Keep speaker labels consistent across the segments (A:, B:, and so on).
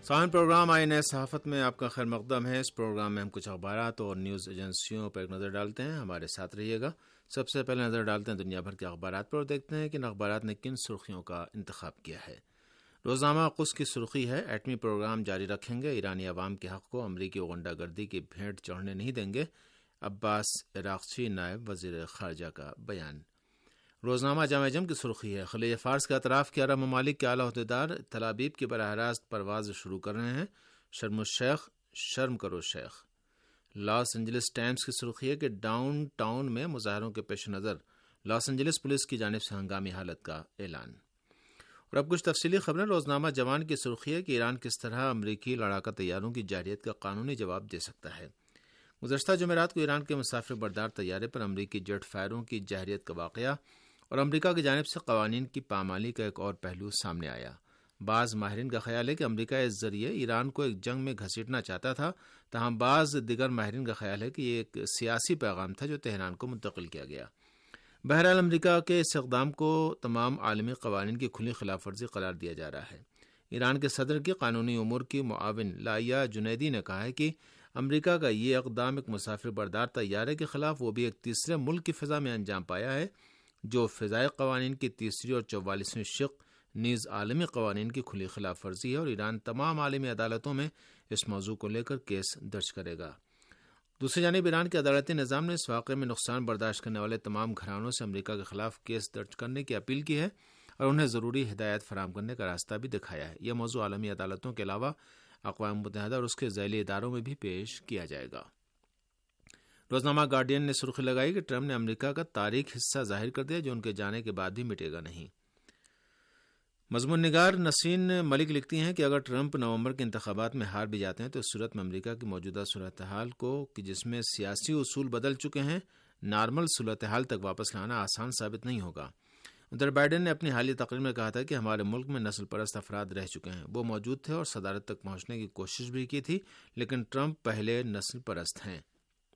A: سامعین، پروگرام آئین صحافت میں آپ کا خیر مقدم ہے۔ اس پروگرام میں ہم کچھ اخبارات اور نیوز ایجنسیوں پر ایک نظر ڈالتے ہیں، ہمارے ساتھ رہیے گا۔ سب سے پہلے نظر ڈالتے ہیں دنیا بھر کے اخبارات پر اور دیکھتے ہیں کہ ان اخبارات نے کن سرخیوں کا انتخاب کیا ہے۔ روزنامہ قدس کی سرخی ہے، ایٹمی پروگرام جاری رکھیں گے، ایرانی عوام کے حق کو امریکی غنڈہ گردی کی بھینٹ چڑھنے نہیں دیں گے، عباس عراقچی نائب وزیر خارجہ کا بیان۔ روزنامہ جامع جم کی سرخی ہے، خلیج فارس کے اطراف کے عرب ممالک کے اعلیٰ عہدیدار تل ابیب کی براہ راست پرواز شروع کر رہے ہیں، شرم الشیخ شرم کرو شیخ۔ لاس اینجلس ٹائمز کی سرخی ہے کہ ڈاؤن ٹاؤن میں مظاہروں کے پیش نظر لاس اینجلس پولیس کی جانب سے ہنگامی حالت کا اعلان۔ اور اب کچھ تفصیلی خبریں۔ روزنامہ جوان کی سرخی ہے کہ ایران کس طرح امریکی لڑاکا طیاروں کی جارحیت کا قانونی جواب دے سکتا ہے۔ گزشتہ جمعرات کو ایران کے مسافر بردار طیارے پر امریکی جیٹ فائروں کی جارحیت کا واقعہ اور امریکہ کی جانب سے قوانین کی پامالی کا ایک اور پہلو سامنے آیا۔ بعض ماہرین کا خیال ہے کہ امریکہ اس ذریعے ایران کو ایک جنگ میں گھسیٹنا چاہتا تھا، تاہم بعض دیگر ماہرین کا خیال ہے کہ یہ ایک سیاسی پیغام تھا جو تہران کو منتقل کیا گیا۔ بہرحال امریکہ کے اس اقدام کو تمام عالمی قوانین کی کھلی خلاف ورزی قرار دیا جا رہا ہے۔ ایران کے صدر کی قانونی امور کی معاون لائیا جنیدی نے کہا ہے کہ امریکہ کا یہ اقدام ایک مسافر بردار طیارے کے خلاف، وہ بھی ایک تیسرے ملک کی فضا میں انجام پایا ہے، جو فضائی قوانین کی تیسری اور 44ویں شق نیز عالمی قوانین کی کھلی خلاف ورزی ہے، اور ایران تمام عالمی عدالتوں میں اس موضوع کو لے کر کیس درج کرے گا۔ دوسری جانب ایران کے عدالتی نظام نے اس واقعے میں نقصان برداشت کرنے والے تمام گھرانوں سے امریکہ کے خلاف کیس درج کرنے کی اپیل کی ہے اور انہیں ضروری ہدایت فراہم کرنے کا راستہ بھی دکھایا ہے۔ یہ موضوع عالمی عدالتوں کے علاوہ اقوام متحدہ اور اس کے ذیلی اداروں میں بھی پیش کیا جائے گا۔ روزنامہ گارڈین نے سرخی لگائی کہ ٹرمپ نے امریکہ کا تاریک حصہ ظاہر کر دیا جو ان کے جانے کے بعد بھی مٹے گا نہیں۔ مضمون نگار نسرین ملک لکھتی ہیں کہ اگر ٹرمپ نومبر کے انتخابات میں ہار بھی جاتے ہیں تو اس صورت میں امریکہ کی موجودہ صورتحال کو کہ جس میں سیاسی اصول بدل چکے ہیں، نارمل صورتحال تک واپس لانا آسان ثابت نہیں ہوگا۔ ادھر بائیڈن نے اپنی حالیہ تقریر میں کہا تھا کہ ہمارے ملک میں نسل پرست افراد رہ چکے ہیں، وہ موجود تھے اور صدارت تک پہنچنے کی کوشش بھی کی تھی، لیکن ٹرمپ پہلے نسل پرست ہیں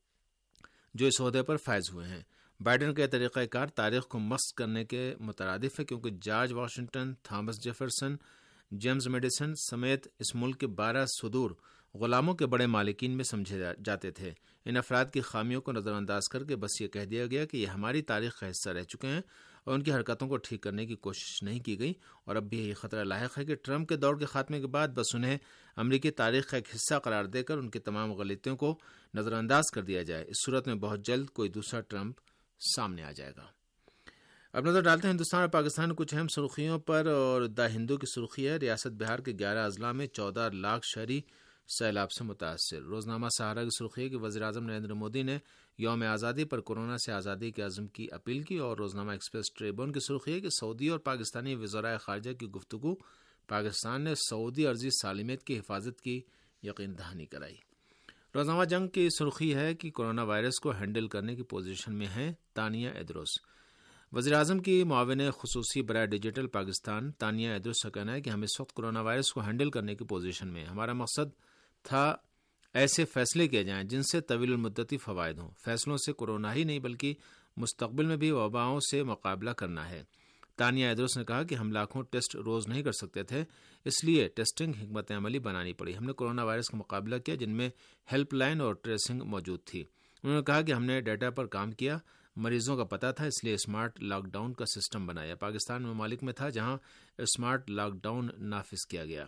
A: جو اس عہدے پر فائز ہوئے ہیں۔ بائیڈن کا طریقہ کار تاریخ کو مسخ کرنے کے مترادف ہے، کیونکہ George Washington, Thomas Jefferson, James Madison سمیت اس ملک کے 12 صدور غلاموں کے بڑے مالکین میں سمجھے جاتے تھے۔ ان افراد کی خامیوں کو نظر انداز کر کے بس یہ کہہ دیا گیا کہ یہ ہماری تاریخ کا حصہ رہ چکے ہیں اور ان کی حرکتوں کو ٹھیک کرنے کی کوشش نہیں کی گئی، اور اب بھی یہی خطرہ لاحق ہے کہ ٹرمپ کے دور کے خاتمے کے بعد بس انہیں امریکی تاریخ کا ایک حصہ قرار دے کر ان کی تمام غلطیوں کو نظر انداز کر دیا جائے۔ اس صورت میں بہت جلد کوئی دوسرا ٹرمپ سامنے آ جائے گا۔ اب نظر ڈالتے ہیں ہندوستان اور پاکستان کچھ اہم سرخیوں پر، اور دا ہندو کی سرخی ہے ریاست بہار کے 11 اضلاع میں 14 لاکھ شہری سیلاب سے متاثر۔ روزنامہ سہارا کی سرخی ہے کہ وزیراعظم نریندر مودی نے یوم آزادی پر کورونا سے آزادی کے عزم کی اپیل کی، اور روزنامہ ایکسپریس ٹریبون کی سرخی ہے کہ سعودی اور پاکستانی وزرائے خارجہ کی گفتگو، پاکستان نے سعودی عرضی سالمیت کی حفاظت کی یقین دہانی کرائی۔ روزنامہ جنگ کی سرخی ہے کہ کورونا وائرس کو ہینڈل کرنے کی پوزیشن میں ہیں تانیہ ایدروس۔ وزیراعظم کی معاون خصوصی برائے ڈیجیٹل پاکستان تانیہ ایدروس کا کہنا ہے کہ ہم اس وقت کورونا وائرس کو ہینڈل کرنے کی پوزیشن میں ہیں۔ ہمارا مقصد تھا ایسے فیصلے کیے جائیں جن سے طویل المدتی فوائد ہوں۔ فیصلوں سے کورونا ہی نہیں بلکہ مستقبل میں بھی وباؤں سے مقابلہ کرنا ہے۔ تانیہ ایدروس نے کہا کہ ہم لاکھوں ٹیسٹ روز نہیں کر سکتے تھے، اس لیے ٹیسٹنگ حکمت عملی بنانی پڑی۔ ہم نے کورونا وائرس کا مقابلہ کیا جن میں ہیلپ لائن اور ٹریسنگ موجود تھی۔ انہوں نے کہا کہ ہم نے ڈیٹا پر کام کیا، مریضوں کا پتہ تھا، اس لیے اسمارٹ لاک ڈاؤن کا سسٹم بنایا۔ پاکستان ممالک میں تھا جہاں اسمارٹ لاک ڈاؤن نافذ کیا گیا۔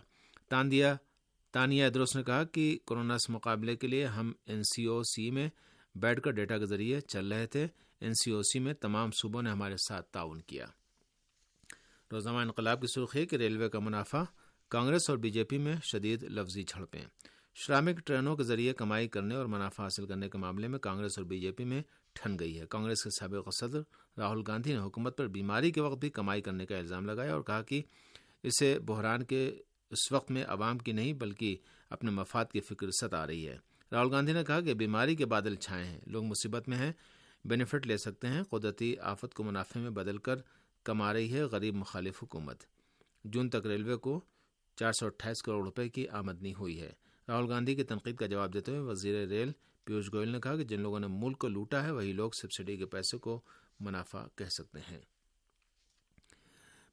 A: تانیہ ایدروس نے کہا کہ کورونا سے مقابلے کے لیے ہم NCOC میں بیٹھ کر ڈیٹا کے ذریعے چل رہے تھے۔ NCOC میں تمام صوبوں نے ہمارے ساتھ تعاون کیا۔ روزنامہ انقلاب کی سرخی ہے کہ ریلوے کا منافع، کانگریس اور بی جے پی میں شدید لفظی جھڑپیں۔ شرامک ٹرینوں کے ذریعے کمائی کرنے اور منافع حاصل کرنے کے معاملے میں کانگریس اور بی جے پی میں ٹھن گئی ہے۔ کانگریس کے سابق صدر راہل گاندھی نے حکومت پر بیماری کے وقت بھی کمائی کرنے کا الزام لگایا اور کہا کہ اسے بحران کے اس وقت میں عوام کی نہیں بلکہ اپنے مفاد کی فکر ستا رہی ہے۔ راہل گاندھی نے کہا کہ بیماری کے بادل چھائے ہیں، لوگ مصیبت میں ہیں، بینیفٹ لے سکتے ہیں، قدرتی آفت کو منافع میں بدل کر کما رہی ہے غریب مخالف حکومت۔ جون تک ریلوے کو 428 کروڑ روپے کی آمدنی ہوئی ہے۔ راہل گاندھی کی تنقید کا جواب دیتے ہوئے وزیر ریل پیوش گوئل نے کہا کہ جن لوگوں نے ملک کو لوٹا ہے وہی لوگ سبسڈی کے پیسے کو منافع کہہ سکتے ہیں۔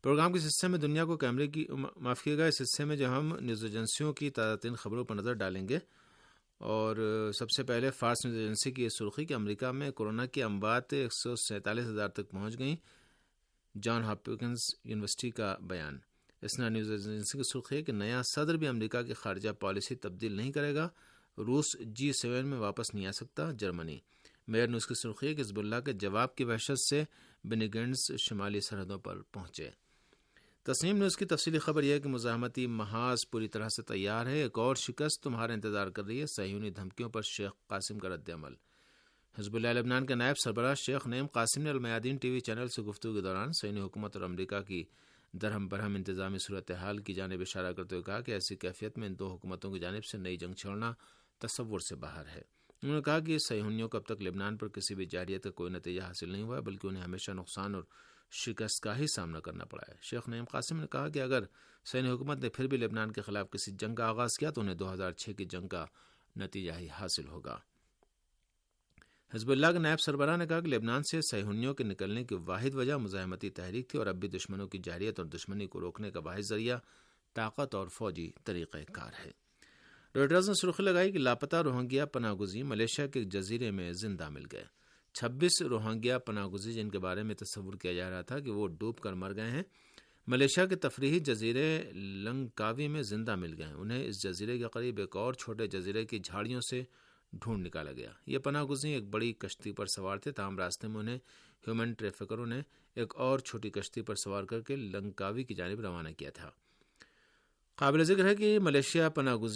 A: پروگرام کے اس حصے میں دنیا کو کیمرے کی معاف کیے گا اس حصے میں جو ہم نیوز ایجنسیوں کی تازہ ترین خبروں پر نظر ڈالیں گے، اور سب سے پہلے فارس نیوز ایجنسی کی یہ سرخی کہ امریکہ میں کورونا کی اموات 147,000 تک پہنچ گئیں، جان ہاپکنس یونیورسٹی کا بیان۔ اسنا نیوز ایجنسی کی سرخی ہے کہ نیا صدر بھی امریکہ کی خارجہ پالیسی تبدیل نہیں کرے گا، روس G7 میں واپس نہیں آ سکتا، جرمنی۔ میئر نیوز کی سرخی ہے کہ حزب اللہ کے جواب کی وحشت سے بنی گینٹس شمالی سرحدوں پر پہنچے۔ تسنیم نیوز کی تفصیلی خبر یہ ہے کہ مزاحمتی محاذ پوری طرح سے تیار ہے، ایک اور شکست تمہارا انتظار کر رہی ہے، صہیونی دھمکیوں پر شیخ قاسم کا رد عمل۔ حزب اللہ لبنان کے نائب سربراہ شیخ نعیم قاسم نے المیادین ٹی وی چینل سے گفتگو کے دوران صہیونی حکومت اور امریکہ کی درہم برہم انتظامی صورتحال کی جانب اشارہ کرتے ہوئے کہا کہ ایسی کیفیت میں ان دو حکومتوں کی جانب سے نئی جنگ چھیڑنا تصور سے باہر ہے۔ انہوں نے کہا کہ صہیونیوں کو اب تک لبنان پر کسی بھی جارحیت کا کوئی نتیجہ حاصل نہیں ہوا ہے، بلکہ انہیں ہمیشہ نقصان اور شکست کا ہی سامنا کرنا پڑا ہے۔ شیخ نعیم قاسم نے کہا کہ اگر صہیونی حکومت نے پھر بھی لبنان کے خلاف کسی جنگ کا آغاز کیا تو انہیں 2006 کی جنگ کا نتیجہ ہی حاصل ہوگا۔ حزب اللہ کے نائب سربراہ نے کہا کہ لبنان سے صہیونیوں کے نکلنے کی واحد وجہ مزاحمتی تحریک تھی، اور اب بھی دشمنوں کی جارحیت اور دشمنی کو روکنے کا واحد ذریعہ طاقت اور فوجی طریقہ کار ہے۔ روئٹرز نے سرخی لگائی کہ لاپتہ روہنگیا پناہ گزین ملیشیا کے ایک جزیرے میں زندہ مل گئے۔ 26 روہنگیا پناہ گزین جن کے بارے میں تصور کیا جا رہا تھا کہ وہ ڈوب کر مر گئے ہیں، ملیشیا کے تفریحی جزیرے لنکاوی میں زندہ مل گئے ہیں۔ انہیں اس جزیرے کے قریب ایک اور چھوٹے جزیرے کی جھاڑیوں سے ڈھونڈ نکالا گیا۔ یہ پناہ گزین ایک بڑی کشتی پر سوار تھے، تاہم راستے میں انہیں ہیومن ٹریفکروں نے ایک اور چھوٹی کشتی پر سوار کر کے لنکاوی کی جانب روانہ کیا تھا۔ قابل ذکر ہے کہ ملیشیا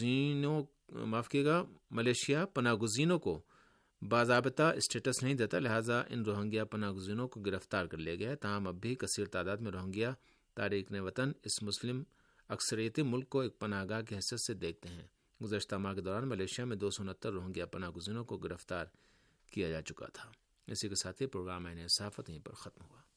A: پناہ گزینوں کو باضابطہ اسٹیٹس نہیں دیتا، لہٰذا ان روہنگیا پناہ گزینوں کو گرفتار کر لیا گیا ہے۔ تاہم اب بھی کثیر تعداد میں روہنگیا تارکین وطن اس مسلم اکثریتی ملک کو ایک پناہ گاہ کی حیثیت سے دیکھتے ہیں۔ گزشتہ ماہ کے دوران ملیشیا میں 269 روہنگیا پناہ گزینوں کو گرفتار کیا جا چکا تھا۔ اسی کے ساتھ ہی پروگرام صحافت یہیں پر ختم ہوا۔